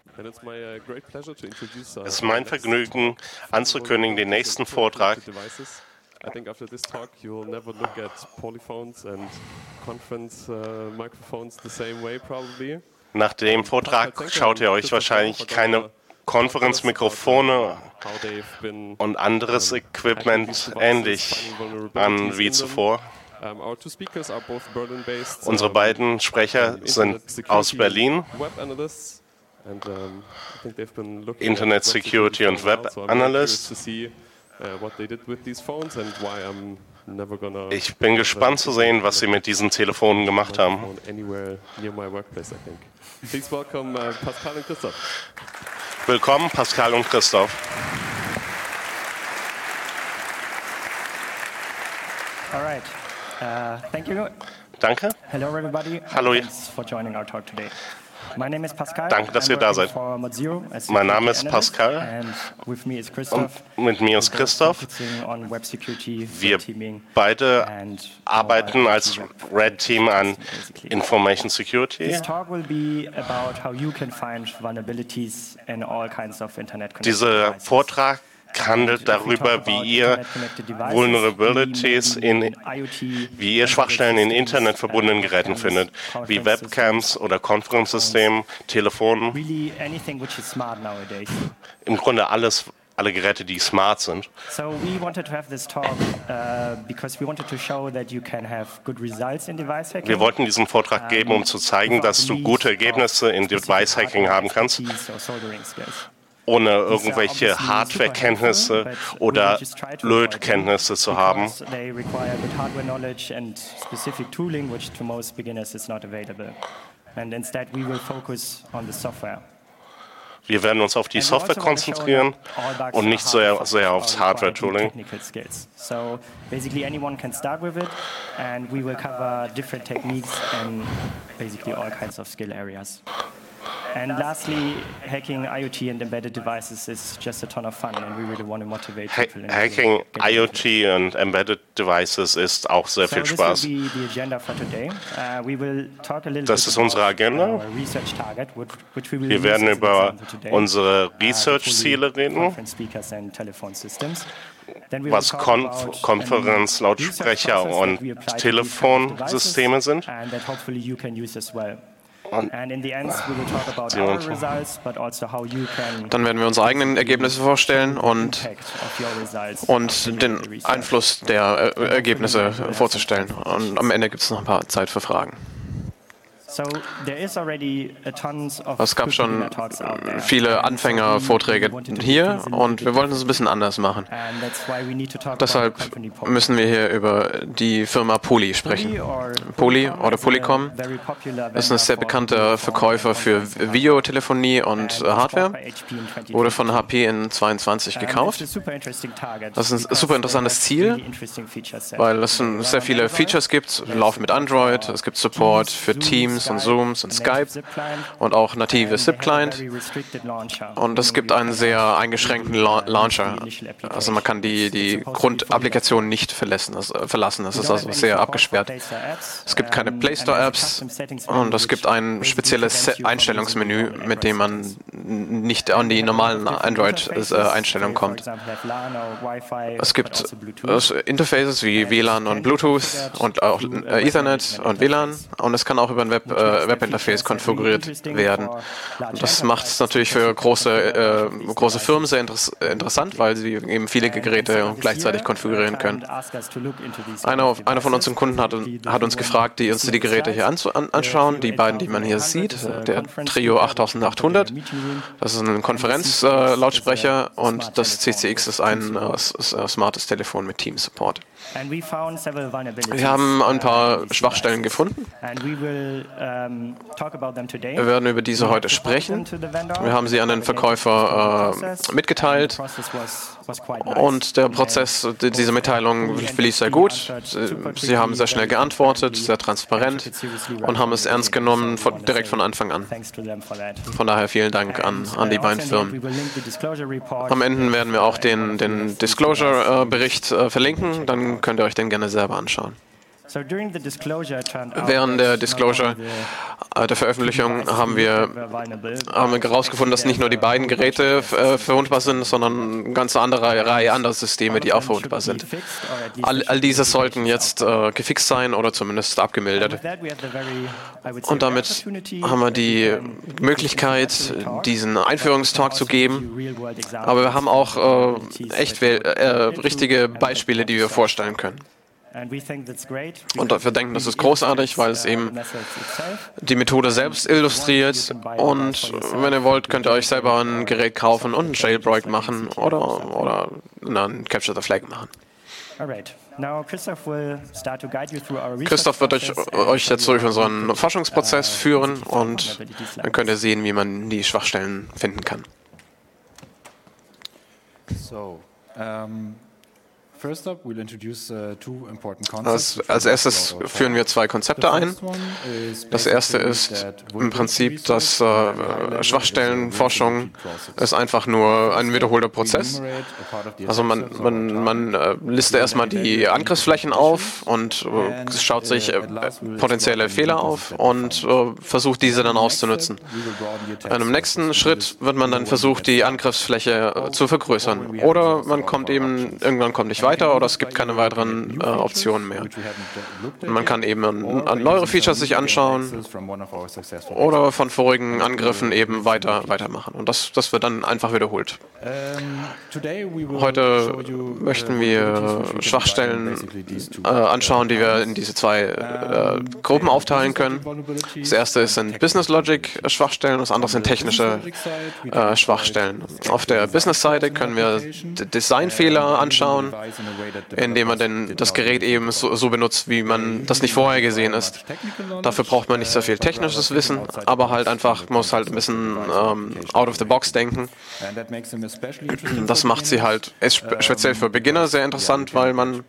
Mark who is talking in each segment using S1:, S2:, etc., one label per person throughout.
S1: Es ist mein Vergnügen, anzukündigen den nächsten Vortrag.
S2: I think after this talk you'll never look at polyphones and conference microphones the same way probably.
S1: Nach dem Vortrag schaut ihr euch wahrscheinlich keine Konferenzmikrofone und anderes Equipment ähnlich an wie zuvor. Unsere beiden Sprecher sind aus Berlin, Internet Security und Web Analyst. Ich bin gespannt zu sehen, was sie mit diesen Telefonen gemacht haben. Willkommen, Pascal und Christoph.
S3: All right. Thank you.
S1: Danke.
S3: Hello, everybody.
S1: Hallo.
S3: Thanks for joining our talk today. My name is Pascal.
S1: Danke, dass ihr da seid. Mein Name ist Pascal und mit mir ist Christoph. Wir beide arbeiten als Red Team an Information Security. Dieser Vortrag handelt darüber, wie ihr Vulnerabilities wie ihr Schwachstellen in Internet verbundenen Geräten findet, wie Webcams oder Konferenzsystemen, Telefonen. Im Grunde alle Geräte, die smart sind. Wir wollten diesen Vortrag geben, um zu zeigen, dass du gute Ergebnisse in Device Hacking haben kannst, ohne irgendwelche Hardware-Kenntnisse oder Lötkenntnisse zu haben. Wir werden uns auf die Software konzentrieren und nicht so sehr aufs Hardware-Tooling.
S3: So basically anyone can start with it, and we will cover different techniques and basically all kinds of skill areas. And lastly, hacking IoT and embedded devices is just a ton of fun, and we really want to motivate people.
S1: Hacking IoT und embedded devices ist auch sehr viel Spaß. Das ist unsere Agenda. Wir werden über unsere Research-Ziele reden, was Konferenzlautsprecher und Telefonsysteme sind.
S4: Dann werden wir unsere eigenen Ergebnisse vorstellen und den Einfluss der Ergebnisse vorzustellen. Und am Ende gibt es noch ein paar Zeit für Fragen. Es gab schon viele Anfängervorträge hier und wir wollten es ein bisschen anders machen. Deshalb müssen wir hier über die Firma Poly sprechen. Poly oder Polycom ist ein sehr bekannter Verkäufer für Videotelefonie und Hardware. Wurde von HP in 22 gekauft. Das ist ein super interessantes Ziel, weil es sehr viele Features gibt. Wir laufen mit Android, es gibt Support für Teams und Zooms und Skype und auch native SIP-Client. Und es gibt einen sehr eingeschränkten Launcher. Also man kann die Grundapplikation nicht verlassen. Das ist also sehr abgesperrt. Es gibt keine Play Store-Apps und es gibt ein spezielles Einstellungsmenü, mit dem man nicht an die normalen Android-Einstellungen kommt. Es gibt Interfaces wie WLAN und Bluetooth und auch Ethernet und WLAN und es kann auch über ein Webinterface konfiguriert werden. Und das macht es natürlich für große Firmen sehr interessant, weil sie eben viele Geräte gleichzeitig konfigurieren können. Einer von unseren Kunden hat uns gefragt, die uns die Geräte hier anschauen, die beiden, die man hier sieht, der Trio 8800, das ist ein Konferenzlautsprecher und das CCX ist ein smartes Telefon mit Team-Support. Wir haben ein paar Schwachstellen gefunden. Wir werden über diese heute sprechen. Wir haben sie an den Verkäufer mitgeteilt und der Prozess dieser Mitteilung verlief sehr gut. Sie haben sehr schnell geantwortet, sehr transparent und haben es ernst genommen direkt von Anfang an. Von daher vielen Dank an die beiden Firmen. Am Ende werden wir auch den Disclosure-Bericht verlinken, dann könnt ihr euch den gerne selber anschauen. Während der Disclosure, der Veröffentlichung, haben wir herausgefunden, dass nicht nur die beiden Geräte verwundbar sind, sondern eine ganz andere Reihe anderer Systeme, die auch verwundbar sind. All diese sollten jetzt gefixt sein oder zumindest abgemildert. Und damit haben wir die Möglichkeit, diesen Einführungstalk zu geben. Aber wir haben auch richtige Beispiele, die wir vorstellen können. Und wir denken, das ist großartig, weil es eben die Methode selbst illustriert. Und wenn ihr wollt, könnt ihr euch selber ein Gerät kaufen und einen Jailbreak machen oder einen Capture the Flag machen. Christoph wird euch jetzt durch unseren Forschungsprozess führen und dann könnt ihr sehen, wie man die Schwachstellen finden kann. Als erstes führen wir zwei Konzepte ein. Das erste ist im Prinzip, dass Schwachstellenforschung ist einfach nur ein wiederholter Prozess. Also man listet erstmal die Angriffsflächen auf und schaut sich potenzielle Fehler auf und versucht diese dann auszunutzen. In einem nächsten Schritt wird man dann versucht, die Angriffsfläche zu vergrößern. Oder irgendwann kommt nicht weiter oder es gibt keine weiteren Optionen mehr. Man kann eben neuere Features sich anschauen oder von vorigen Angriffen eben weitermachen. Und das wird dann einfach wiederholt. Heute möchten wir Schwachstellen anschauen, die wir in diese zwei Gruppen aufteilen können. Das erste sind Business Logic Schwachstellen, das andere sind technische Schwachstellen. Auf der Business-Seite können wir Designfehler anschauen, indem man denn das Gerät eben so benutzt, wie man das nicht vorher gesehen ist. Dafür braucht man nicht so viel technisches Wissen, aber muss halt ein bisschen out of the box denken. Das macht sie halt speziell für Beginner sehr interessant, weil man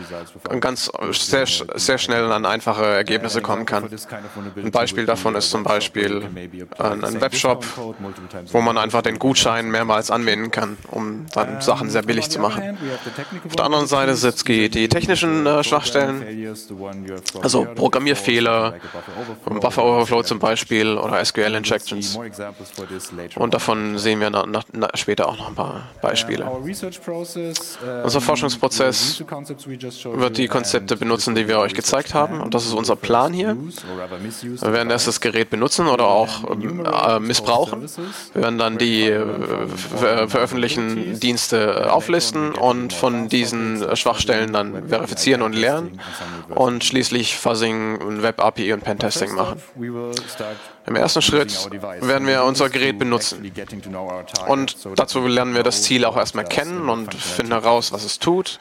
S4: sehr schnell an einfache Ergebnisse kommen kann. Ein Beispiel davon ist zum Beispiel ein Webshop, wo man einfach den Gutschein mehrmals anwenden kann, um dann Sachen sehr billig zu machen. Auf der anderen Seite sind die technischen Schwachstellen, also Programmierfehler, Buffer Overflow zum Beispiel oder SQL Injections. Und davon sehen wir später auch noch ein paar Beispiele. Unser Forschungsprozess wird die Konzepte benutzen, die wir euch gezeigt haben. Und das ist unser Plan hier. Wir werden erst das Gerät benutzen oder auch missbrauchen. Wir werden dann die veröffentlichten Dienste auflisten und von diesen Schwachstellen dann verifizieren und lernen und schließlich Fuzzing, Web-API und Pentesting machen. Im ersten Schritt werden wir unser Gerät benutzen. Und dazu lernen wir das Ziel auch erstmal kennen und finden heraus, was es tut.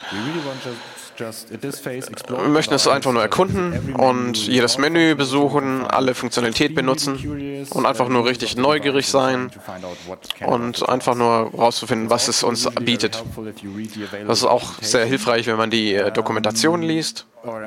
S4: Wir möchten es einfach nur erkunden und jedes Menü besuchen, alle Funktionalität benutzen und einfach nur richtig neugierig sein und einfach nur herauszufinden, was es uns bietet. Das ist auch sehr hilfreich, wenn man die Dokumentation liest.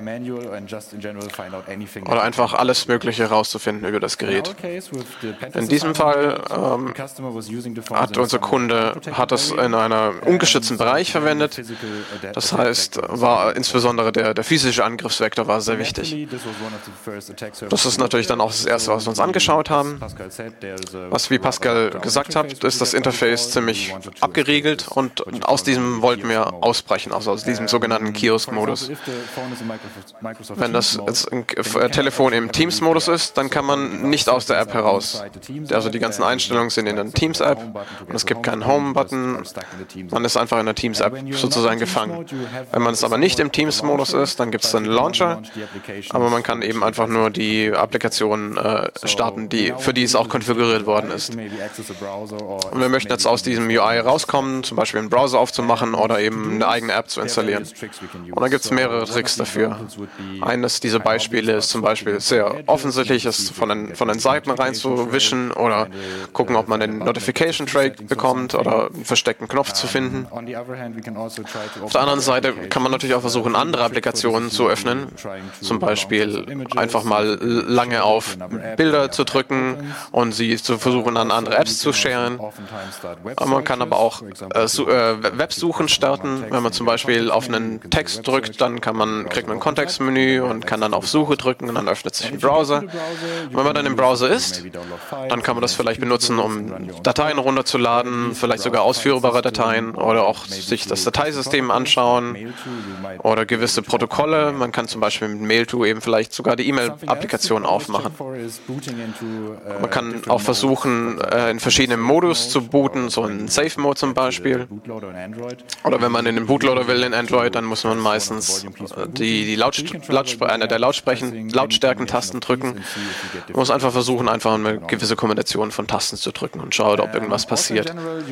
S4: Oder einfach alles Mögliche herauszufinden über das Gerät. In diesem Fall hat unser Kunde es in einem ungeschützten Bereich verwendet. Das heißt, insbesondere der physische Angriffsvektor war sehr wichtig. Das ist natürlich dann auch das Erste, was wir uns angeschaut haben. Wie Pascal gesagt hat, ist das Interface ziemlich abgeriegelt und aus diesem wollten wir ausbrechen, also aus diesem sogenannten Kiosk-Modus. Wenn das Telefon im Teams-Modus ist, dann kann man nicht aus der App heraus. Also die ganzen Einstellungen sind in der Teams-App und es gibt keinen Home-Button. Man ist einfach in der Teams-App sozusagen gefangen. Wenn man es aber nicht im Teams-Modus ist, dann gibt es einen Launcher, aber man kann eben einfach nur die Applikation starten, für die es auch konfiguriert worden ist. Und wir möchten jetzt aus diesem UI rauskommen, zum Beispiel einen Browser aufzumachen oder eben eine eigene App zu installieren. Und da gibt es mehrere Tricks dafür. Eines dieser Beispiele ist zum Beispiel sehr offensichtlich, ist von den Seiten reinzuwischen oder gucken, ob man den Notification-Track bekommt oder einen versteckten Knopf zu finden. Auf der anderen Seite kann man natürlich auch versuchen, andere Applikationen zu öffnen. Zum Beispiel einfach mal lange auf Bilder zu drücken und sie zu versuchen, an andere Apps zu sharen. Man kann aber auch Websuchen starten. Wenn man zum Beispiel auf einen Text drückt, dann kriegt kriegt man ein Kontextmenü und kann dann auf Suche drücken und dann öffnet sich ein Browser. Und wenn man dann im Browser ist, dann kann man das vielleicht benutzen, um Dateien runterzuladen, vielleicht sogar ausführbare Dateien oder auch sich das Dateisystem anschauen oder gewisse Protokolle. Man kann zum Beispiel mit Mail2 eben vielleicht sogar die E-Mail-Applikation aufmachen. Man kann auch versuchen, in verschiedenen Modus zu booten, so in Safe-Mode zum Beispiel. Oder wenn man in den Bootloader will in Android, dann muss man meistens eine der Lautstärkentasten drücken. Man muss einfach versuchen, einfach eine gewisse Kombination von Tasten zu drücken und schauen, ob irgendwas passiert.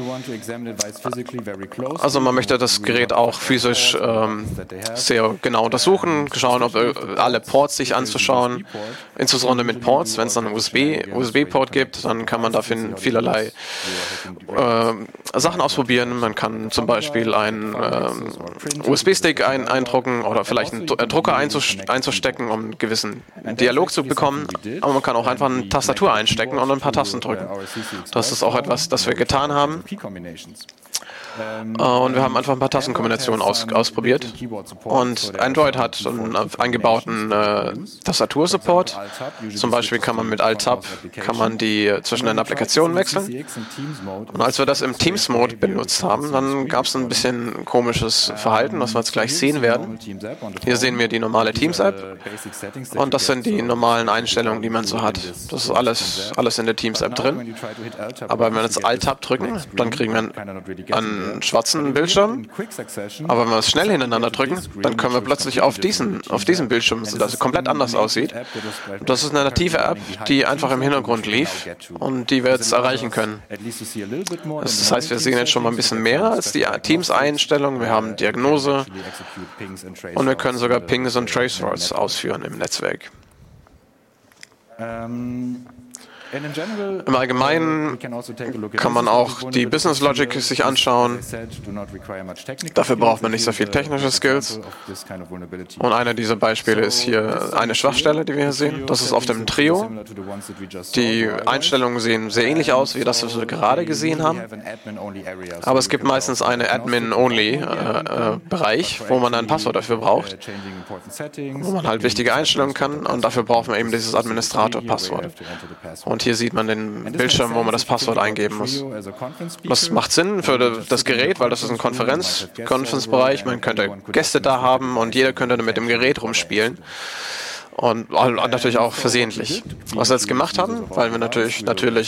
S4: Also man möchte das Gerät auch physisch sehr genau untersuchen, schauen, ob alle Ports sich anzuschauen, insbesondere mit Ports. Wenn es dann einen USB-Port gibt, dann kann man dafür vielerlei Sachen ausprobieren. Man kann zum Beispiel einen USB-Stick eindrucken oder vielleicht einen Drucker einzustecken, um einen gewissen Dialog zu bekommen. Aber man kann auch einfach eine Tastatur einstecken und ein paar Tasten drücken. Das ist auch etwas, das wir getan haben. Und wir haben einfach ein paar Tastenkombinationen ausprobiert. Und Android hat einen eingebauten Tastatursupport. Zum Beispiel kann man mit Alt-Tab die zwischen den Applikationen wechseln. Und als wir das im Teams-Mode benutzt haben, dann gab es ein bisschen komisches Verhalten, was wir jetzt gleich sehen werden. Hier sehen wir die normale Teams-App. Und das sind die normalen Einstellungen, die man so hat. Das ist alles in der Teams-App drin. Aber wenn wir jetzt Alt-Tab drücken, dann kriegen wir einen schwarzen Bildschirm, aber wenn wir es schnell hintereinander drücken, dann können wir plötzlich auf diesem Bildschirm, das komplett anders aussieht. Das ist eine native App, die einfach im Hintergrund lief und die wir jetzt erreichen können. Das heißt, wir sehen jetzt schon mal ein bisschen mehr als die Teams-Einstellung. Wir haben Diagnose und wir können sogar Pings und Traceroutes ausführen im Netzwerk. Im Allgemeinen kann man auch die Business Logic sich anschauen. Dafür braucht man nicht so viel technische Skills. Und einer dieser Beispiele ist hier eine Schwachstelle, die wir hier sehen. Das ist auf dem Trio. Die Einstellungen sehen sehr ähnlich aus wie das, was wir gerade gesehen haben. Aber es gibt meistens einen Admin-Only-Bereich, wo man ein Passwort dafür braucht, wo man halt wichtige Einstellungen kann. Und dafür braucht man eben dieses Administrator-Passwort. Und hier sieht man den Bildschirm, wo man das Passwort eingeben muss. Das macht Sinn für das Gerät, weil das ist ein Conference-Bereich. Man könnte Gäste da haben und jeder könnte mit dem Gerät rumspielen. Und natürlich auch versehentlich. Was wir jetzt gemacht haben, weil wir natürlich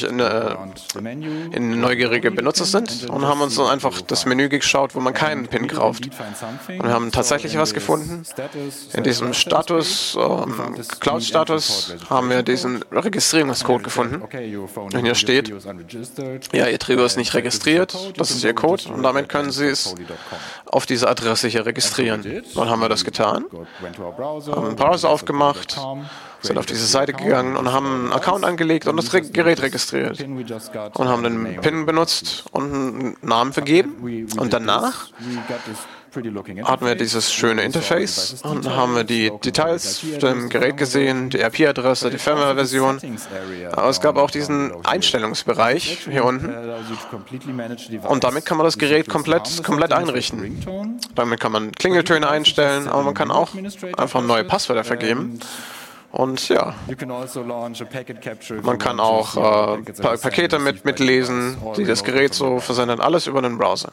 S4: in neugierige Benutzer sind und haben uns dann einfach das Menü geschaut, wo man keinen PIN kauft. Und wir haben tatsächlich was gefunden. In diesem Cloud-Status haben wir diesen Registrierungscode gefunden. Und hier steht, ja, Ihr Trio ist nicht registriert, das ist Ihr Code und damit können Sie es auf diese Adresse hier registrieren. Dann haben wir das getan, haben einen Browser aufgemacht, sind auf diese Seite gegangen und haben einen Account angelegt und das Gerät registriert. Und haben den PIN benutzt und einen Namen vergeben. Und danach hatten wir dieses schöne Interface und haben wir die Details dem Gerät gesehen, die IP-Adresse, die Firmware-Version. Aber es gab auch diesen Einstellungsbereich hier unten. Und damit kann man das Gerät komplett einrichten. Damit kann man Klingeltöne einstellen, aber man kann auch einfach neue Passwörter vergeben. Und ja, man kann auch Pakete mitlesen, die das Gerät so versendet, alles über den Browser.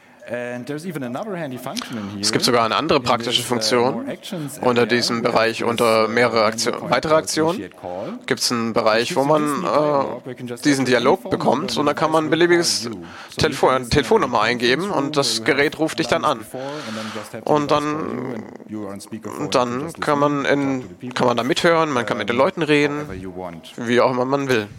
S4: Es gibt sogar eine andere praktische Funktion. Unter diesem Bereich, unter mehrere weitere Aktionen, gibt es einen Bereich, wo man diesen Dialog bekommt und da kann man ein beliebiges Telefonnummer eingeben und das Gerät ruft dich dann an. Und dann kann man da mithören, man kann mit den Leuten reden, wie auch immer man will.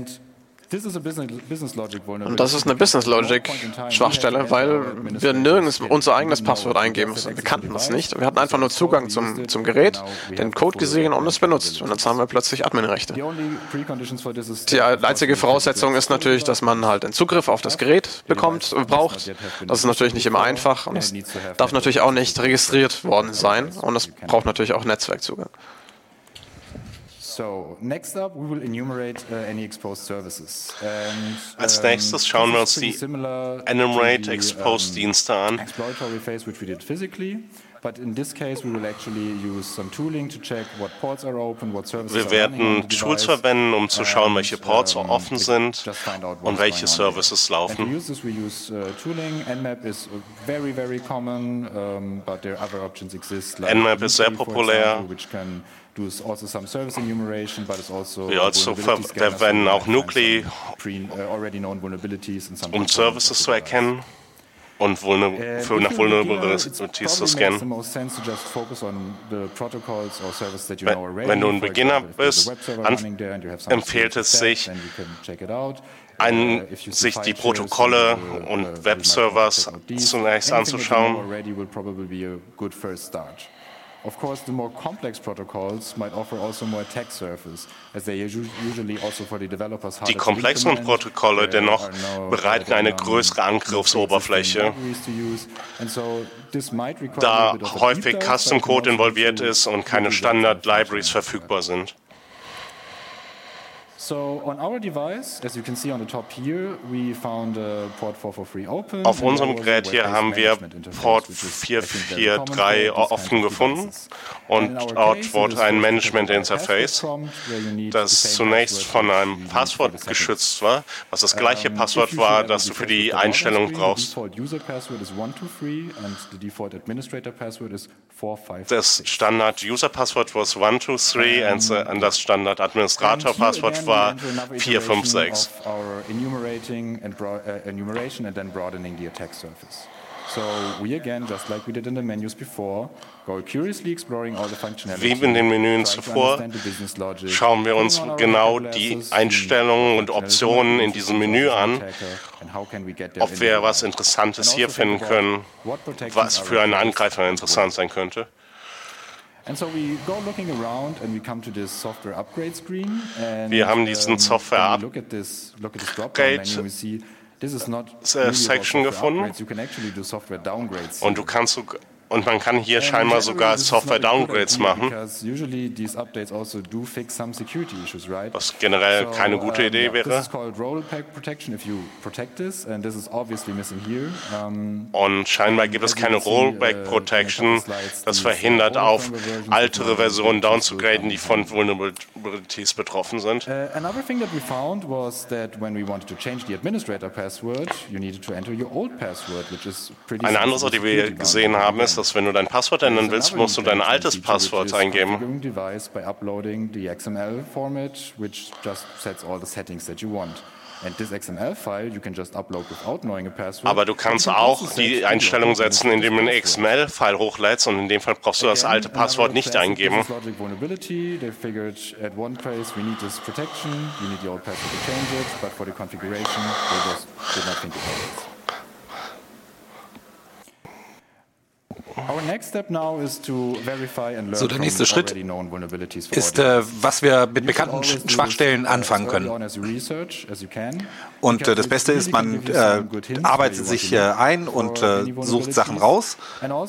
S4: Und das ist eine Business Logic Schwachstelle, weil wir nirgends unser eigenes Passwort eingeben müssen. Wir kannten das nicht. Wir hatten einfach nur Zugang zum Gerät, den Code gesehen und es benutzt. Und jetzt haben wir plötzlich Admin-Rechte. Die einzige Voraussetzung ist natürlich, dass man halt den Zugriff auf das Gerät braucht. Das ist natürlich nicht immer einfach und es darf natürlich auch nicht registriert worden sein und es braucht natürlich auch Netzwerkzugang.
S1: Als nächstes schauen wir uns die Enumerate Exposed Dienste an. Wir werden Tools verwenden, um zu schauen, welche Ports offen sind und welche Services laufen. Nmap ist sehr populär. Wir verwenden auch Nuclei, um Services zu erkennen und nach Vulnerabilities zu scannen. Wenn du ein Beginner bist, empfiehlt es sich, sich die Protokolle und Webservers zunächst anzuschauen.
S5: Of course, the more complex protocols might offer also more attack surface, as they usually also for the developers
S1: Die komplexeren Protokolle dennoch bereiten eine größere Angriffsoberfläche, da häufig Custom Code involviert ist und keine Standard-Libraries verfügbar sind.
S5: So on our device, as you can see on the top here, we found port 443 open.
S1: Auf unserem Gerät hier haben wir Port 443 offen gefunden und dort wurde ein Management-Interface, das zunächst von einem Passwort geschützt war, was das gleiche Passwort war, das du für die Einstellung brauchst. Das Standard-User-Passwort war 123 und das Standard-Administrator-Passwort war 456. Wie in den Menüs zuvor schauen wir uns genau die Einstellungen und Optionen in diesem Menü an, ob wir was Interessantes hier finden können, was für einen Angreifer interessant sein könnte. Wir haben diesen Software-Upgrade-Section gefunden und man kann hier scheinbar sogar Software-Downgrades machen, was generell keine gute Idee wäre. Und scheinbar gibt es keine Rollback-Protection, das verhindert auch ältere Versionen downzugraden, die von Vulnerabilities betroffen sind. Eine andere Sache, die wir gesehen haben, ist, dass wenn du dein Passwort ändern willst, musst du dein altes Passwort eingeben. Aber du kannst auch die Einstellung setzen, indem du einen XML-File hochlädst und in dem Fall brauchst du das alte Passwort nicht eingeben.
S6: So, der nächste Schritt ist, was wir mit bekannten Schwachstellen anfangen können. Und das Beste ist, man arbeitet sich ein und sucht Sachen raus.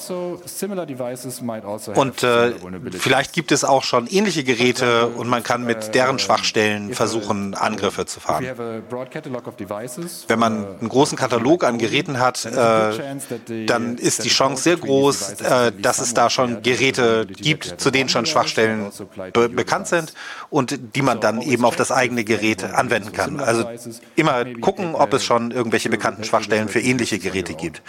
S6: Und vielleicht gibt es auch schon ähnliche Geräte und man kann mit deren Schwachstellen versuchen, Angriffe zu fahren. Wenn man einen großen Katalog an Geräten hat, dann ist die Chance sehr groß, dass es da schon Geräte gibt, zu denen schon Schwachstellen bekannt sind und die man dann eben auf das eigene Gerät anwenden kann. Also immer gucken, ob es schon irgendwelche bekannten Schwachstellen für ähnliche Geräte gibt.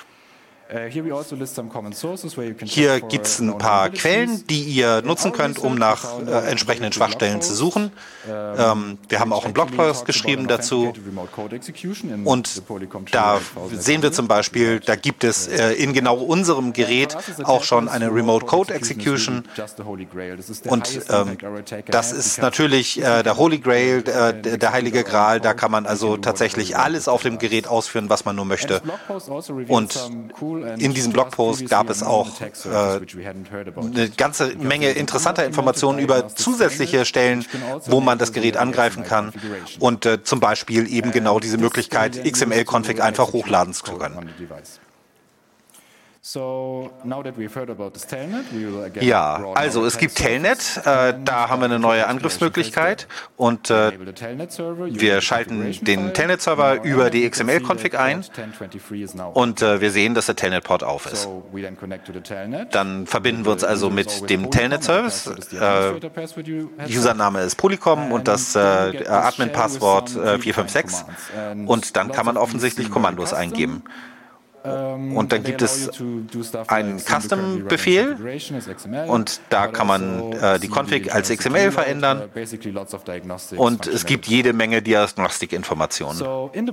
S6: Hier gibt es ein paar Quellen, die ihr nutzen könnt, um nach entsprechenden Schwachstellen zu suchen. Wir haben auch einen Blogpost geschrieben dazu. Und da sehen wir zum Beispiel, da gibt es in genau unserem Gerät auch schon eine Remote Code Execution. Und das ist natürlich der Holy Grail, der Heilige Gral. Da kann man also tatsächlich alles auf dem Gerät ausführen, was man nur möchte. Und in diesem Blogpost gab es auch eine ganze Menge interessanter Informationen über zusätzliche Stellen, wo man das Gerät angreifen kann und zum Beispiel eben genau diese Möglichkeit, XML-Config einfach hochladen zu können. Ja, also es gibt Telnet, da haben wir eine neue Angriffsmöglichkeit und wir schalten den Telnet-Server über die XML-Config ein und wir sehen, dass der Telnet-Port auf ist. Dann verbinden wir uns also mit dem Telnet-Service. Username ist Polycom und das Admin-Passwort 456 und dann kann man offensichtlich Kommandos eingeben. Und dann gibt es einen Custom-Befehl und da kann man die Config als XML verändern und es gibt jede Menge Diagnostikinformationen.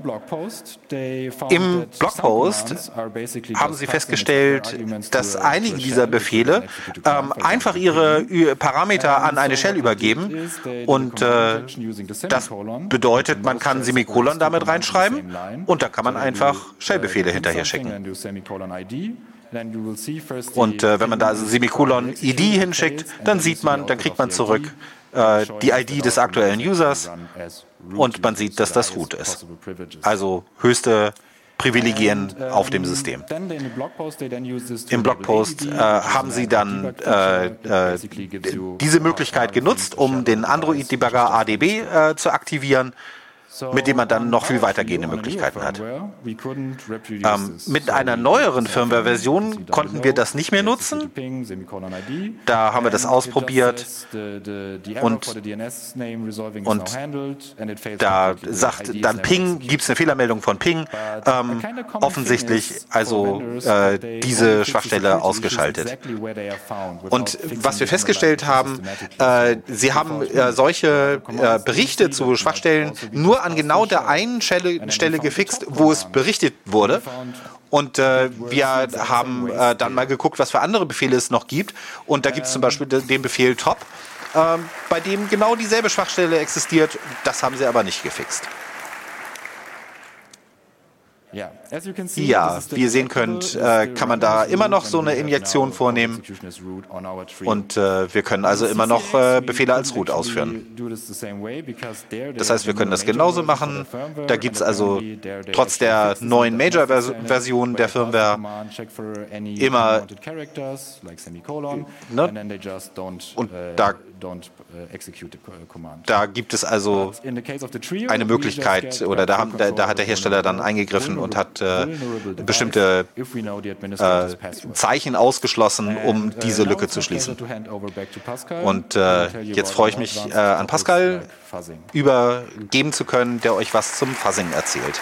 S6: Im Blogpost haben sie festgestellt, dass einige dieser Befehle einfach ihre Parameter an eine Shell übergeben und das bedeutet, man kann Semikolon damit reinschreiben und da kann man einfach Shell-Befehle hinterher schicken. Und wenn man da also Semikolon-ID hinschickt, dann kriegt man zurück die ID des aktuellen Users und man sieht, dass das root ist. Also höchste Privilegien auf dem System. Im Blogpost haben sie dann diese Möglichkeit genutzt, um den Android-Debugger ADB zu aktivieren, mit dem man dann noch viel weitergehende Möglichkeiten hat. Mit einer neueren Firmware-Version konnten wir das nicht mehr nutzen. Da haben wir das ausprobiert und da sagt dann Ping, gibt es eine Fehlermeldung von Ping, offensichtlich also diese Schwachstelle ausgeschaltet. Und was wir festgestellt haben, sie haben solche Berichte zu Schwachstellen nur an genau der einen Stelle gefixt, wo es berichtet wurde. Und wir haben dann mal geguckt, was für andere Befehle es noch gibt. Und da gibt es zum Beispiel den Befehl top, bei dem genau dieselbe Schwachstelle existiert. Das haben sie aber nicht gefixt. Ja, wie ihr sehen könnt, kann man da immer noch so eine Injektion vornehmen und wir können also immer noch Befehle als root ausführen. Das heißt, wir können das genauso machen. Da gibt es also trotz der neuen Major-Version der Firmware immer und da gibt es also eine Möglichkeit, oder da hat der Hersteller dann eingegriffen und hat bestimmte Zeichen ausgeschlossen, um diese Lücke zu schließen. Und jetzt freue ich mich, an Pascal übergeben zu können, der euch was zum Fuzzing erzählt.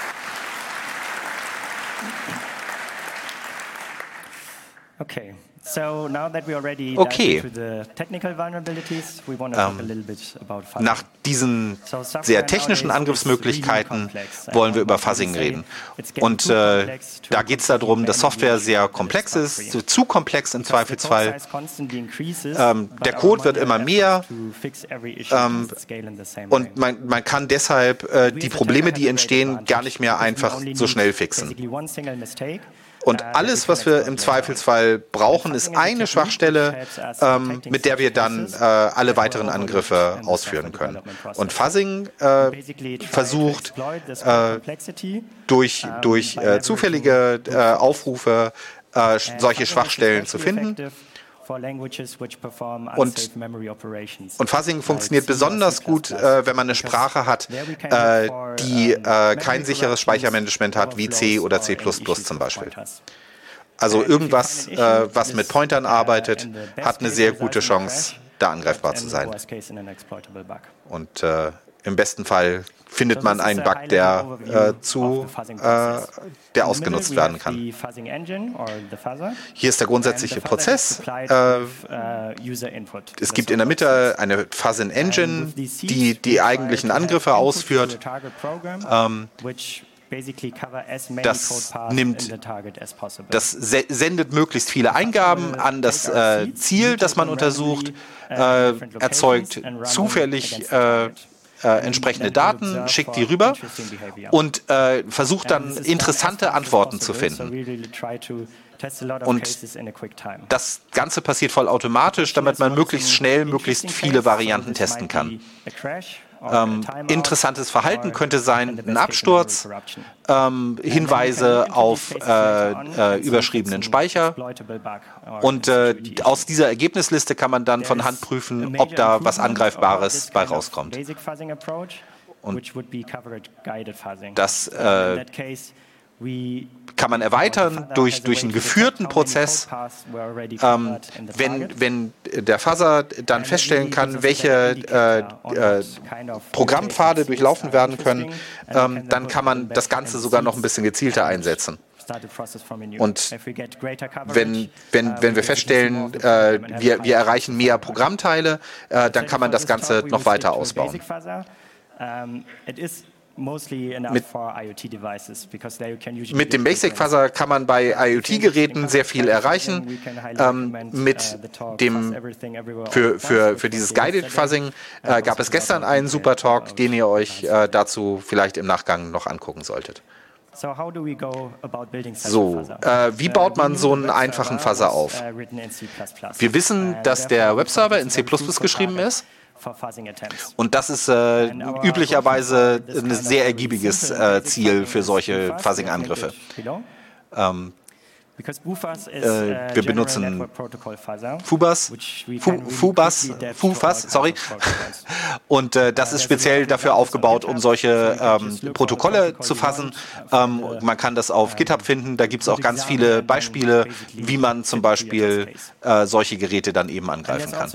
S3: Okay. So now that we already dive into the technical vulnerabilities, we want to talk a little bit about fuzzing.
S6: Nach diesen sehr technischen Angriffsmöglichkeiten wollen wir über Fuzzing reden. Und da geht es darum, dass Software sehr komplex ist, zu komplex im Zweifelsfall. Der Code wird immer mehr und man kann deshalb die Probleme, die entstehen, gar nicht mehr einfach so schnell fixen. Und alles, was wir im Zweifelsfall brauchen, ist eine Schwachstelle, mit der wir dann alle weiteren Angriffe ausführen können. Und Fuzzing versucht durch zufällige Aufrufe solche Schwachstellen zu finden. Und Fuzzing funktioniert besonders gut, wenn man eine Sprache hat, die kein sicheres Speichermanagement hat, wie C oder C++ zum Beispiel. Also irgendwas, was mit Pointern arbeitet, hat eine sehr gute Chance, da angreifbar zu sein. Und im besten Fall findet man einen Bug, der ausgenutzt werden kann. Hier ist der grundsätzliche Prozess. Es gibt in der Mitte eine Fuzzing Engine, die die eigentlichen Angriffe ausführt. Das sendet möglichst viele Eingaben an das Ziel, das man untersucht, erzeugt zufällig entsprechende Daten, schickt die rüber und versucht dann interessante Antworten zu finden. Und das Ganze passiert vollautomatisch, damit man möglichst schnell möglichst viele Varianten testen kann. Interessantes Verhalten könnte sein, ein Absturz, Hinweise auf überschriebenen Speicher. Und aus dieser Ergebnisliste kann man dann von Hand prüfen, ob da was Angreifbares bei rauskommt. Und das kann man erweitern durch einen geführten Prozess, wenn der Fuzzer dann feststellen kann, welche Programmpfade durchlaufen werden können, dann kann man das Ganze sogar noch ein bisschen gezielter einsetzen. Und wenn wir feststellen, wir erreichen mehr Programmteile, dann kann man das Ganze noch weiter ausbauen. Mit dem Basic Fuzzer kann man bei IoT-Geräten sehr viel erreichen. Für dieses Guided Fuzzing gab es gestern einen super Talk, den ihr euch dazu vielleicht im Nachgang noch angucken solltet. Wie baut man so einen einfachen Fuzzer auf? Wir wissen, dass der Webserver in C++ geschrieben ist. Und das ist üblicherweise ein sehr ergiebiges Ziel für solche Fuzzing-Angriffe. Wir benutzen Fubus, und das ist speziell dafür aufgebaut, um solche Protokolle zu fuzzen. Man kann das auf GitHub finden, da gibt es auch ganz viele Beispiele, wie man zum Beispiel solche Geräte dann eben angreifen kann.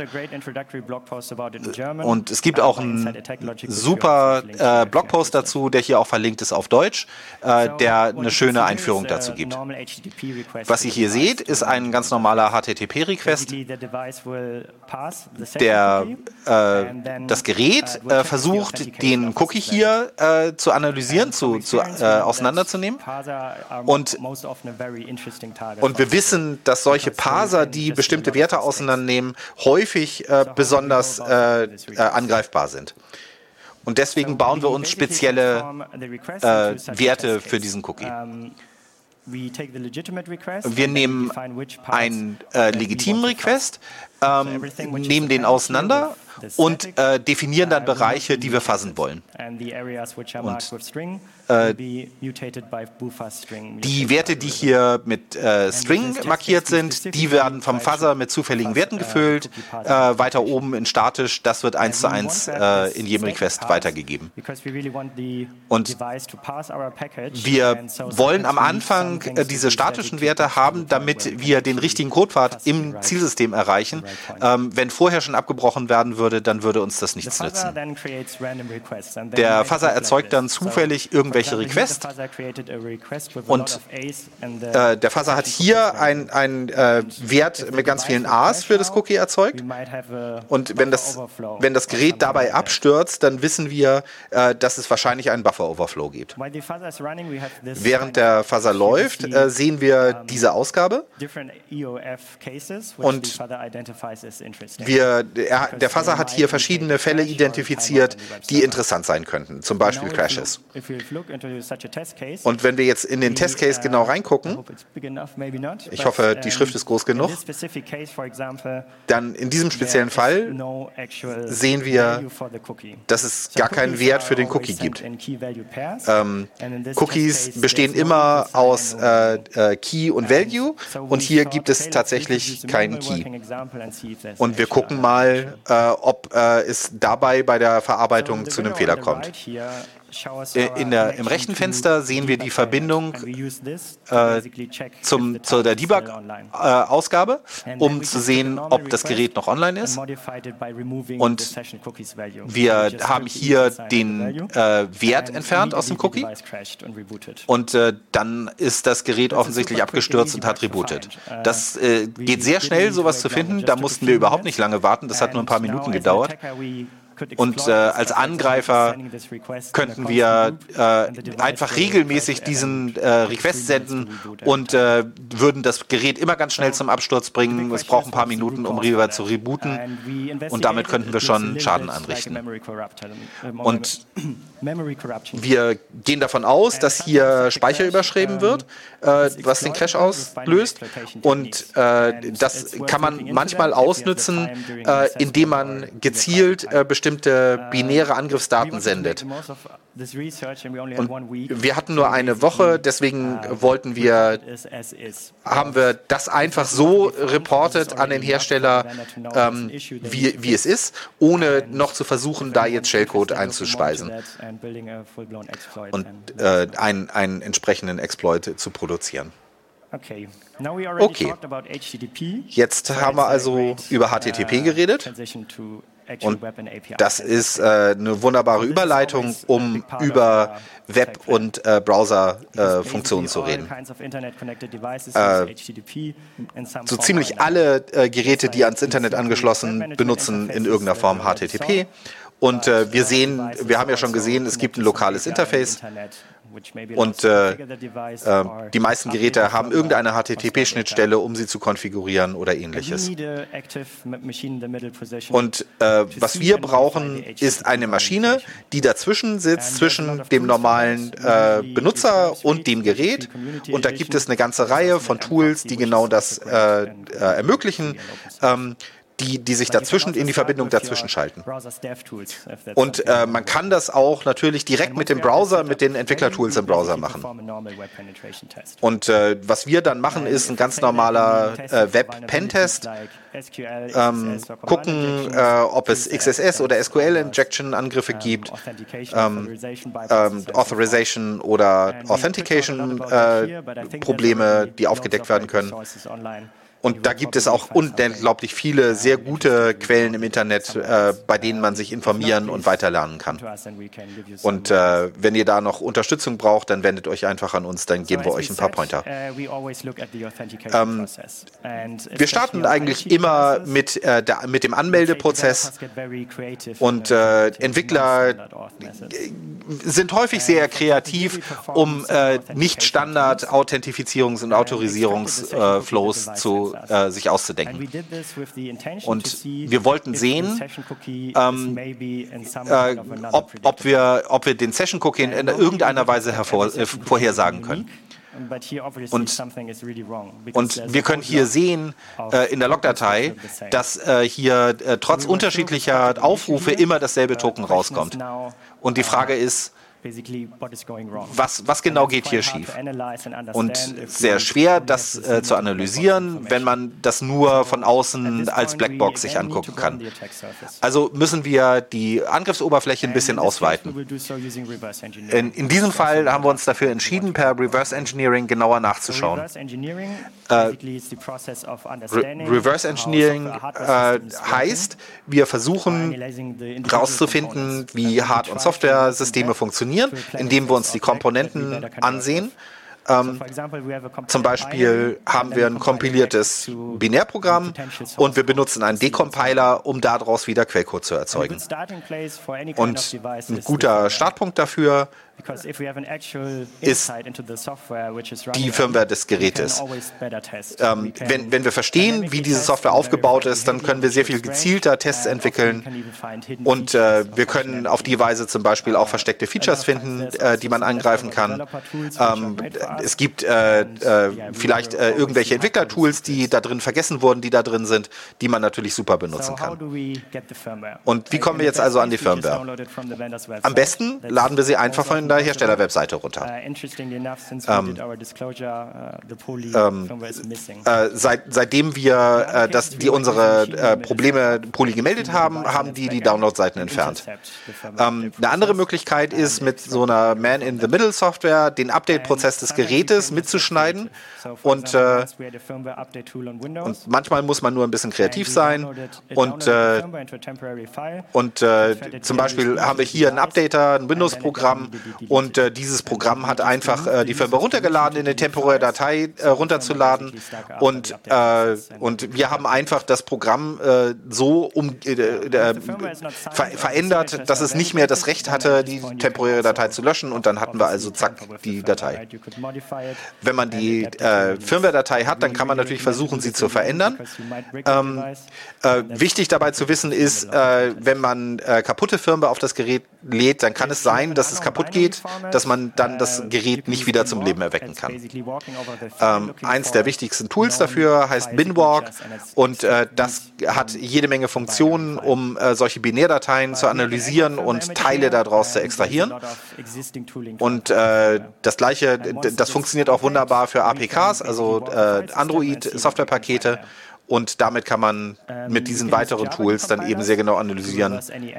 S6: Und es gibt auch einen super Blogpost dazu, der hier auch verlinkt ist auf Deutsch, der eine schöne Einführung dazu gibt. Was ihr hier seht, ist ein ganz normaler HTTP-Request. Das Gerät versucht, den Cookie hier zu analysieren, auseinanderzunehmen. Und wir wissen, dass solche Parser, die bestimmte Werte auseinandernehmen, häufig besonders angreifbar sind. Und deswegen bauen wir uns spezielle Werte für diesen Cookie. Wir nehmen einen legitimen Request, nehmen den auseinander und definieren dann Bereiche, die wir fuzzen wollen. Und die Werte, die hier mit String markiert sind, die werden vom Fuzzer mit zufälligen Werten gefüllt. Weiter oben in statisch, das wird 1:1 in jedem Request weitergegeben. Und wir wollen am Anfang diese statischen Werte haben, damit wir den richtigen Codepfad im Zielsystem erreichen. Wenn vorher schon abgebrochen werden würde, dann würde uns das nichts nützen. Der Fuzzer erzeugt dann zufällig irgendwelche Requests und der Fuzzer hat hier einen Wert mit ganz vielen A's für das Cookie erzeugt und wenn das Gerät dabei abstürzt, dann wissen wir, dass es wahrscheinlich einen Buffer-Overflow gibt. Während der Fuzzer läuft, sehen wir diese Ausgabe und der Fuzzer hat hier verschiedene Fälle identifiziert, die interessant sein könnten, zum Beispiel Crashes. Und wenn wir jetzt in den Testcase genau reingucken, ich hoffe, die Schrift ist groß genug, dann in diesem speziellen Fall sehen wir, dass es gar keinen Wert für den Cookie gibt. Cookies bestehen immer aus Key und Value und hier gibt es tatsächlich keinen Key. Und wir gucken mal, ob es dabei bei der Verarbeitung zu einem Fehler kommt. Im rechten Fenster sehen wir die Verbindung zu der Debug-Ausgabe, um zu sehen, ob das Gerät noch online ist. Und wir haben hier den Wert entfernt aus dem Cookie. Und dann ist das Gerät offensichtlich abgestürzt und hat rebootet. Das geht sehr schnell, sowas zu finden. Da mussten wir überhaupt nicht lange warten. Das hat nur ein paar Minuten gedauert. Und als Angreifer könnten wir einfach regelmäßig diesen Request senden und würden das Gerät immer ganz schnell zum Absturz bringen. Es braucht ein paar Minuten, um rüber zu rebooten. Und damit könnten wir schon Schaden anrichten. Und wir gehen davon aus, dass hier Speicher überschrieben wird, was den Crash auslöst. Und das kann man manchmal ausnützen, indem man gezielt bestimmte bestimmte binäre Angriffsdaten sendet. Und wir hatten nur eine Woche, deswegen haben wir das einfach so reportet an den Hersteller, wie es ist, ohne noch zu versuchen, da jetzt Shellcode einzuspeisen und einen entsprechenden Exploit zu produzieren. Okay, jetzt haben wir also über HTTP geredet. Und das ist eine wunderbare Überleitung, um über Web- und Browser-Funktionen zu reden. So ziemlich alle Geräte, die ans Internet angeschlossen benutzen in irgendeiner Form HTTP. Und wir haben ja schon gesehen, es gibt ein lokales Interface. Und die meisten Geräte haben irgendeine HTTP-Schnittstelle, um sie zu konfigurieren oder ähnliches. Und was wir brauchen, ist eine Maschine, die dazwischen sitzt, zwischen dem normalen Benutzer und dem Gerät. Und da gibt es eine ganze Reihe von Tools, die genau das ermöglichen. Die sich dazwischen in die Verbindung dazwischen schalten. Und man kann das auch natürlich direkt mit dem Browser, mit den Entwicklertools im Browser machen. Und was wir dann machen, ist ein ganz normaler Web-Pen-Test. Gucken, ob es XSS oder SQL-Injection-Angriffe gibt, Authorization oder Authentication-Probleme, die aufgedeckt werden können. Und da gibt es auch unglaublich viele sehr gute Quellen im Internet, bei denen man sich informieren und weiterlernen kann. Und wenn ihr da noch Unterstützung braucht, dann wendet euch einfach an uns, dann geben wir euch ein paar Pointer. Wir starten eigentlich immer mit dem Anmeldeprozess und Entwickler sind häufig sehr kreativ, um Nicht-Standard-Authentifizierungs- und Autorisierungsflows sich auszudenken. Und wir wollten sehen, ob wir den Session Cookie in irgendeiner Weise vorhersagen können. Und wir können hier sehen in der Logdatei, dass hier trotz unterschiedlicher Aufrufe immer dasselbe Token rauskommt. Und die Frage ist, was genau geht hier schief? Und sehr schwer, das zu analysieren, wenn man das nur von außen als Blackbox sich angucken kann. Also müssen wir die Angriffsoberfläche ein bisschen ausweiten. In diesem Fall haben wir uns dafür entschieden, per Reverse Engineering genauer nachzuschauen. Reverse Engineering heißt, wir versuchen herauszufinden, wie Hard- und Software-Systeme funktionieren, indem wir uns die Komponenten ansehen. Zum Beispiel haben wir ein kompiliertes Binärprogramm und wir benutzen einen Decompiler, um daraus wieder Quellcode zu erzeugen. Und ein guter Startpunkt dafür ist die Firmware des Gerätes. Wenn wir verstehen, wie diese Software aufgebaut ist, dann können wir sehr viel gezielter Tests entwickeln und wir können auf die Weise zum Beispiel auch versteckte Features finden, die man angreifen kann. Es gibt vielleicht irgendwelche Entwicklertools, die da drin vergessen wurden, die da drin sind, die man natürlich super benutzen kann. Und wie kommen wir jetzt also an die Firmware? Am besten laden wir sie einfach von der Herstellerwebseite runter. Seitdem wir unsere Probleme Poly gemeldet haben, haben die Download-Seiten entfernt. Eine andere Möglichkeit ist, mit so einer Man-in-the-Middle-Software den Update-Prozess des Gerätes mitzuschneiden. Und manchmal muss man nur ein bisschen kreativ sein. Und zum Beispiel haben wir hier einen Updater, ein Windows-Programm. Und dieses Programm hat einfach die Firmware runtergeladen, in eine temporäre Datei runterzuladen. Und wir haben einfach das Programm so verändert, dass es nicht mehr das Recht hatte, die temporäre Datei zu löschen. Und dann hatten wir also zack die Datei. Wenn man die Firmware-Datei hat, dann kann man natürlich versuchen, sie zu verändern. Wichtig dabei zu wissen ist, wenn man kaputte Firmware auf das Gerät lädt, dann kann es sein, dass es kaputt geht besteht, dass man dann das Gerät nicht wieder zum Leben erwecken kann. Eins der wichtigsten Tools dafür heißt Binwalk und das hat jede Menge Funktionen, um solche Binärdateien zu analysieren und Teile daraus zu extrahieren. Und das Gleiche, das funktioniert auch wunderbar für APKs, also Android-Softwarepakete. Und damit kann man mit diesen weiteren Tools dann eben sehr genau analysieren,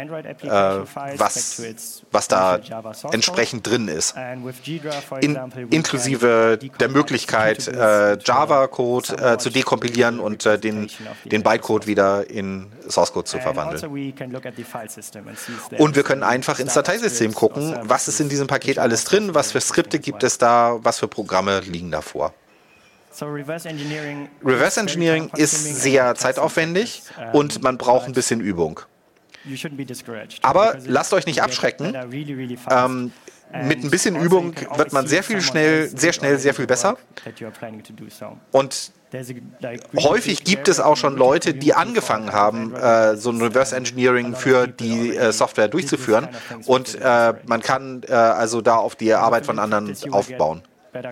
S6: was da entsprechend drin ist. Inklusive der Möglichkeit, Java-Code zu dekompilieren und den Bytecode wieder in Source-Code zu verwandeln. Und wir können einfach ins Dateisystem gucken, was ist in diesem Paket alles drin, was für Skripte gibt es da, was für Programme liegen davor. Reverse Engineering ist sehr zeitaufwendig und man braucht ein bisschen Übung. Aber lasst euch nicht abschrecken. Mit ein bisschen Übung wird man sehr schnell sehr viel besser. Und häufig gibt es auch schon Leute, die angefangen haben, so ein Reverse Engineering für die Software durchzuführen. Und man kann also da auf die Arbeit von anderen aufbauen.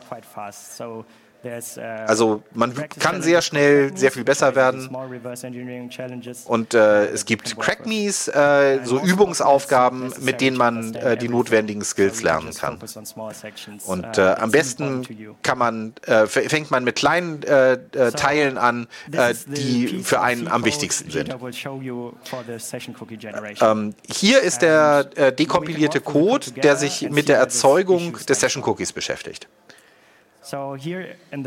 S6: Also man kann sehr schnell sehr viel besser werden und es gibt Crackmes, so Übungsaufgaben, mit denen man die notwendigen Skills lernen kann. Und am besten fängt man mit kleinen Teilen an, die für einen am wichtigsten sind. Hier ist der dekompilierte Code, der sich mit der Erzeugung des Session Cookies beschäftigt. Hier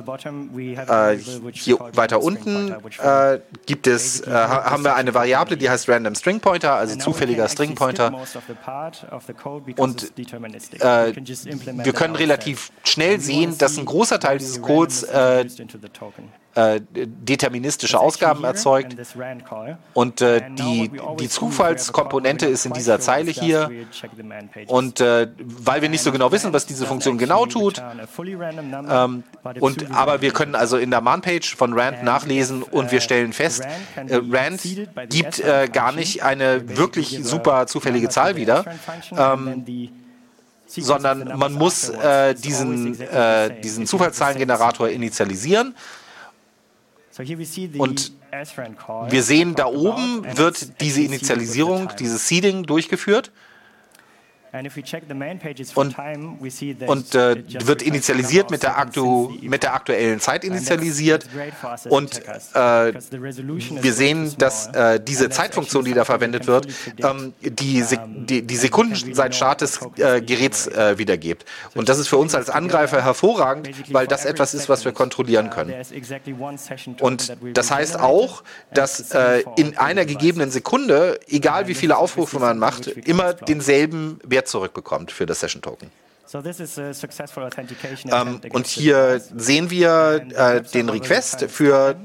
S6: weiter unten haben wir eine Variable, die heißt Random String Pointer, also zufälliger String Pointer. Und wir können relativ schnell sehen, dass ein großer Teil dieses Codes deterministische Ausgaben erzeugt. Und die Zufallskomponente ist in dieser Zeile hier. Und weil wir nicht so genau wissen, was diese Funktion genau tut, aber wir können also in der Man-Page von Rand nachlesen und wir stellen fest, Rand gibt gar nicht eine wirklich super zufällige Zahl wieder, sondern man muss diesen Zufallszahlengenerator initialisieren. Und wir sehen, da oben wird diese Initialisierung, dieses Seeding durchgeführt. Und wird initialisiert mit der aktuellen Zeit initialisiert. Und wir sehen, dass diese Zeitfunktion, die da verwendet wird, die Sekunden seit Start des Geräts wiedergibt. Und das ist für uns als Angreifer hervorragend, weil das etwas ist, was wir kontrollieren können. Und das heißt auch, dass in einer gegebenen Sekunde, egal wie viele Aufrufe man macht, immer denselben Wert zurückbekommt für das Session Token. Und hier sehen wir den Request für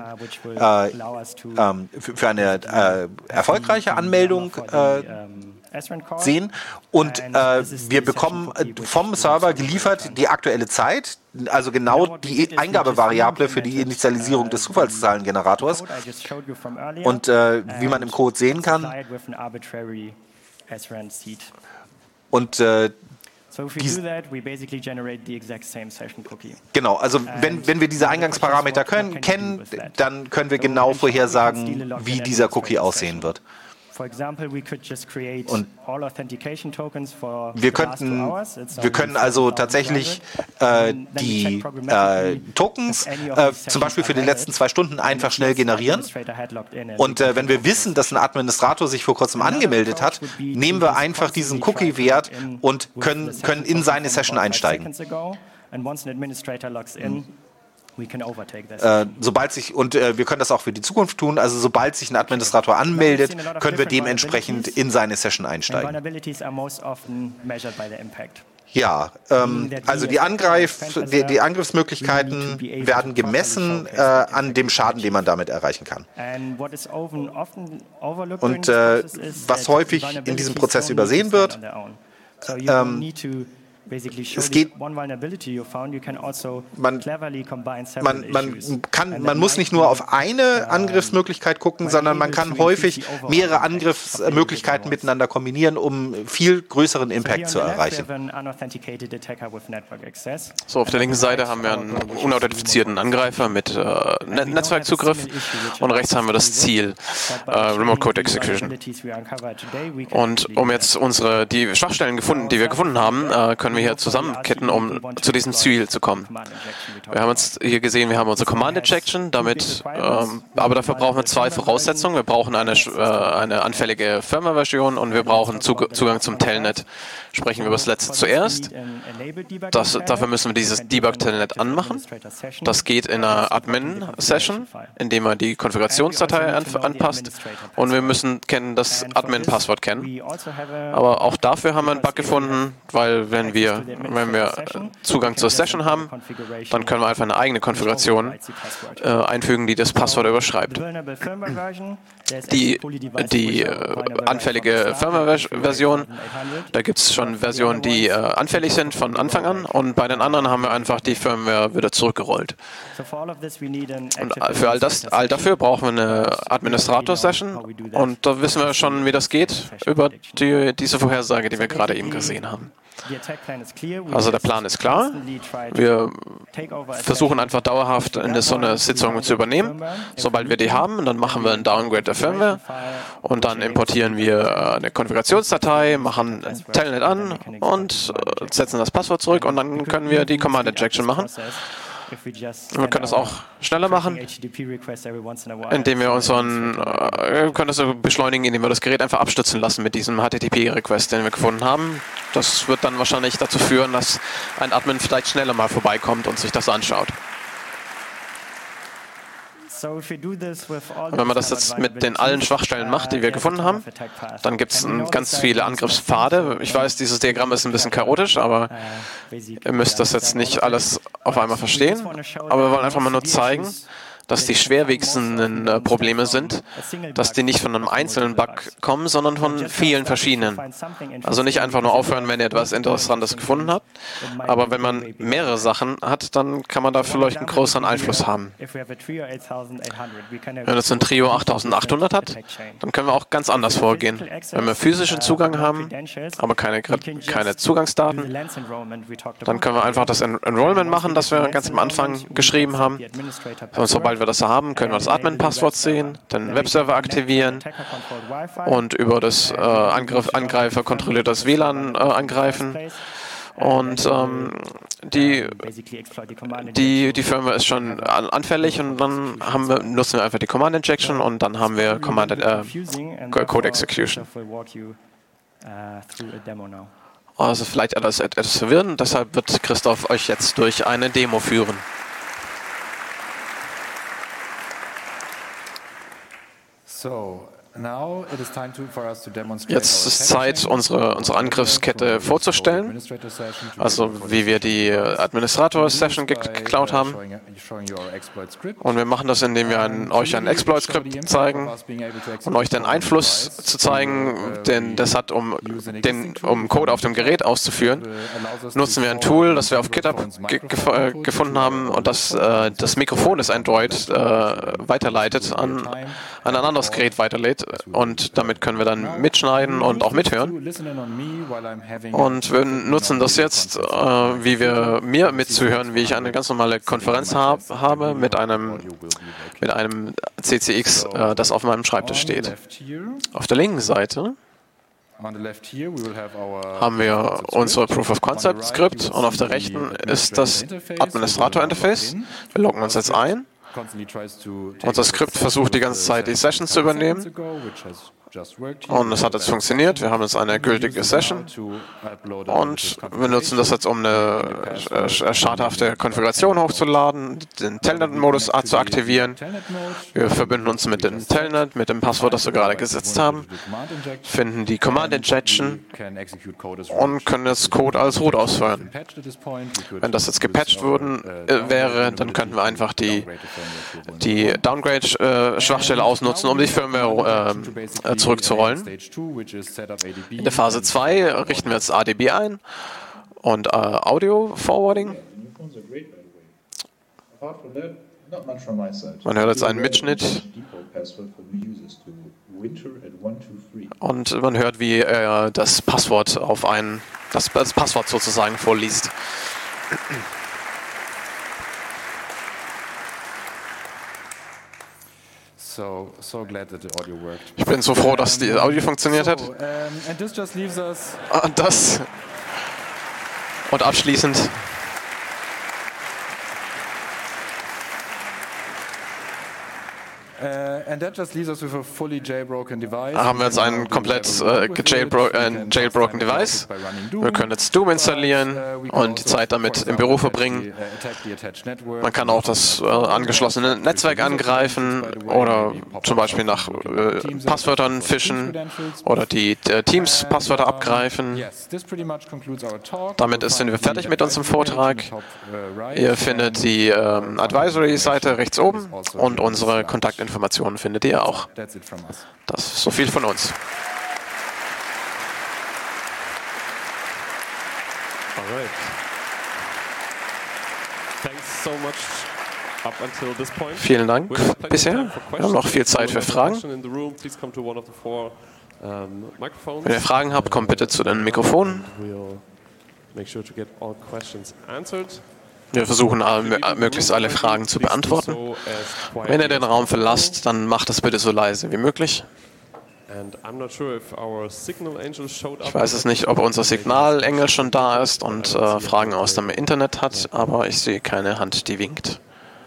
S6: eine erfolgreiche Anmeldung sehen und wir bekommen vom Server geliefert die aktuelle Zeit, also genau die Eingabevariable für die Initialisierung des Zufallszahlengenerators und wie man im Code sehen kann. Und genau, also wenn wir diese Eingangsparameter kennen, dann können wir genau vorhersagen, wie dieser Cookie aussehen wird. Und wir können also tatsächlich die Tokens zum Beispiel für die letzten 2 Stunden einfach schnell generieren. Und wenn wir wissen, dass ein Administrator sich vor kurzem angemeldet hat, nehmen wir einfach diesen Cookie-Wert und können in seine Session einsteigen. Wir können das auch für die Zukunft tun, also sobald sich ein Administrator anmeldet, können wir dementsprechend in seine Session einsteigen. Ja, also die Angriffsmöglichkeiten werden gemessen an dem Schaden, den man damit erreichen kann. Und was häufig in diesem Prozess übersehen wird, es geht, man muss nicht nur auf eine Angriffsmöglichkeit gucken, sondern man kann häufig mehrere Angriffsmöglichkeiten miteinander kombinieren, um viel größeren Impact zu erreichen.
S4: So, auf der linken Seite haben wir einen unauthentifizierten Angreifer mit Netzwerkzugriff und rechts haben wir das Ziel, Remote Code Execution. Und um jetzt die Schwachstellen die wir gefunden haben, können wir hier zusammenketten, um zu diesem Ziel zu kommen. Wir haben uns hier gesehen, wir haben unsere Command Injection, aber dafür brauchen wir zwei Voraussetzungen. Wir brauchen eine anfällige Firmware-Version und wir brauchen Zugang zum Telnet. Sprechen wir über das letzte zuerst. Dafür müssen wir dieses Debug-Telnet anmachen. Das geht in einer Admin-Session, indem man die Konfigurationsdatei anpasst. Und wir müssen das Admin-Passwort kennen. Aber auch dafür haben wir einen Bug gefunden, weil wenn wir Zugang zur Session haben, dann können wir einfach eine eigene Konfiguration einfügen, die das Passwort überschreibt. Die anfällige Firmware-Version, da gibt es schon Versionen, die anfällig sind von Anfang an, und bei den anderen haben wir einfach die Firmware wieder zurückgerollt. Und für all dafür brauchen wir eine Administrator-Session, und da wissen wir schon, wie das geht, über diese Vorhersage, die wir gerade eben gesehen haben. Also der Plan ist klar. Wir versuchen einfach dauerhaft so eine Sitzung zu übernehmen. Sobald wir die haben, dann machen wir einen Downgrade der Firmware und dann importieren wir eine Konfigurationsdatei, machen Telnet an und setzen das Passwort zurück, und dann können wir die Command Injection machen. Wir können das auch schneller machen, indem wir können das beschleunigen, indem wir das Gerät einfach abstürzen lassen mit diesem HTTP-Request, den wir gefunden haben. Das wird dann wahrscheinlich dazu führen, dass ein Admin vielleicht schneller mal vorbeikommt und sich das anschaut. Wenn man das jetzt mit allen Schwachstellen macht, die wir gefunden haben, dann gibt es ganz viele Angriffspfade. Ich weiß, dieses Diagramm ist ein bisschen chaotisch, aber ihr müsst das jetzt nicht alles auf einmal verstehen. Aber wir wollen einfach mal nur zeigen, dass die schwerwiegendsten Probleme sind, dass die nicht von einem einzelnen Bug kommen, sondern von vielen verschiedenen. Also nicht einfach nur aufhören, wenn ihr etwas Interessantes gefunden habt, aber wenn man mehrere Sachen hat, dann kann man da vielleicht einen größeren Einfluss haben. Wenn es ein Trio 8800 hat, dann können wir auch ganz anders vorgehen. Wenn wir physischen Zugang haben, aber keine Zugangsdaten, dann können wir einfach das Enrollment machen, das wir ganz am Anfang geschrieben haben. Und sobald wir das haben, können wir das Admin-Passwort sehen, den Webserver aktivieren und über das Angreifer kontrolliertes WLAN angreifen. Und die Firmware ist schon anfällig, und dann nutzen wir einfach die Command Injection, und dann haben wir Code Execution. Also vielleicht etwas verwirrend, deshalb wird Christoph euch jetzt durch eine Demo führen. Jetzt ist Zeit, unsere Angriffskette vorzustellen, also wie wir die Administrator-Session geklaut haben. Und wir machen das, indem wir euch ein Exploit-Skript zeigen und euch den Einfluss zu zeigen, den das hat, um Code auf dem Gerät auszuführen. Nutzen wir ein Tool, das wir auf GitHub gefunden haben, und das Mikrofon des Android weiterleitet an ein anderes Gerät weiterlädt, und damit können wir dann mitschneiden und auch mithören. Und wir nutzen das jetzt, mir mitzuhören, wie ich eine ganz normale Konferenz habe mit einem CCX, das auf meinem Schreibtisch steht. Auf der linken Seite haben wir unser Proof of Concept Skript, und auf der rechten ist das Administrator Interface. Wir loggen uns jetzt ein. Unser Skript versucht die ganze Zeit, die Session zu übernehmen. Und es hat jetzt funktioniert. Wir haben jetzt eine gültige Session. Und wir nutzen das jetzt, um eine schadhafte Konfiguration hochzuladen, den Telnet-Modus zu aktivieren. Wir verbinden uns mit dem Telnet, mit dem Passwort, das wir gerade gesetzt haben, finden die Command Injection und können jetzt Code als root ausführen. Wenn das jetzt gepatcht wäre, dann könnten wir einfach die Downgrade-Schwachstelle ausnutzen, um die Firmware zurückzurollen. In der Phase 2 richten wir jetzt ADB ein und Audio Forwarding. Man hört jetzt einen Mitschnitt und man hört, wie er das Passwort das Passwort sozusagen vorliest. Ich bin so froh, dass die Audio funktioniert hat. Und abschließend haben wir jetzt ein komplett jailbroken Device. Wir können jetzt Doom installieren und die Zeit damit im Büro verbringen. Man kann auch das angeschlossene Netzwerk angreifen oder zum Beispiel nach Passwörtern fischen oder die Teams-Passwörter abgreifen. Damit sind wir fertig mit unserem Vortrag. Ihr findet die Advisory-Seite rechts oben und unsere Kontaktinformationen findet ihr auch. Das ist so viel von uns. Vielen Dank bisher. Wir haben noch viel Zeit für Fragen. Wenn ihr Fragen habt, kommt bitte zu den Mikrofonen. Wir versuchen möglichst alle Fragen zu beantworten. Wenn ihr den Raum verlasst, dann macht das bitte so leise wie möglich. Ich weiß es nicht, ob unser Signalengel schon da ist und Fragen aus dem Internet hat, aber ich sehe keine Hand, die winkt.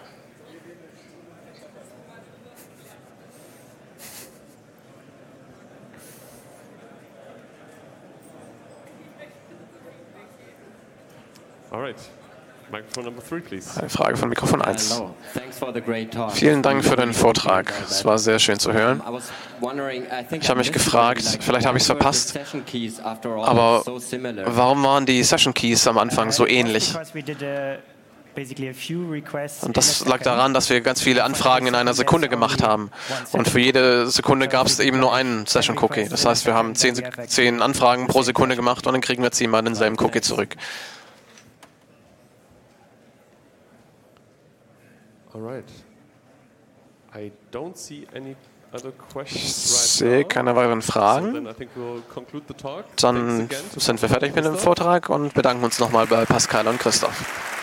S4: Eine Frage von Mikrofon 1. Vielen Dank für den Vortrag. Es war sehr schön zu hören. Ich habe mich gefragt, vielleicht habe ich es verpasst, aber warum waren die Session Keys am Anfang so ähnlich? Und das lag daran, dass wir ganz viele Anfragen in einer Sekunde gemacht haben. Und für jede Sekunde gab es eben nur einen Session Cookie. Das heißt, wir haben 10 Anfragen pro Sekunde gemacht und dann kriegen wir 10 Mal denselben Cookie zurück. Ich sehe keine weiteren Fragen. Dann sind wir fertig mit dem Vortrag und bedanken uns nochmal bei Pascal und Christoph.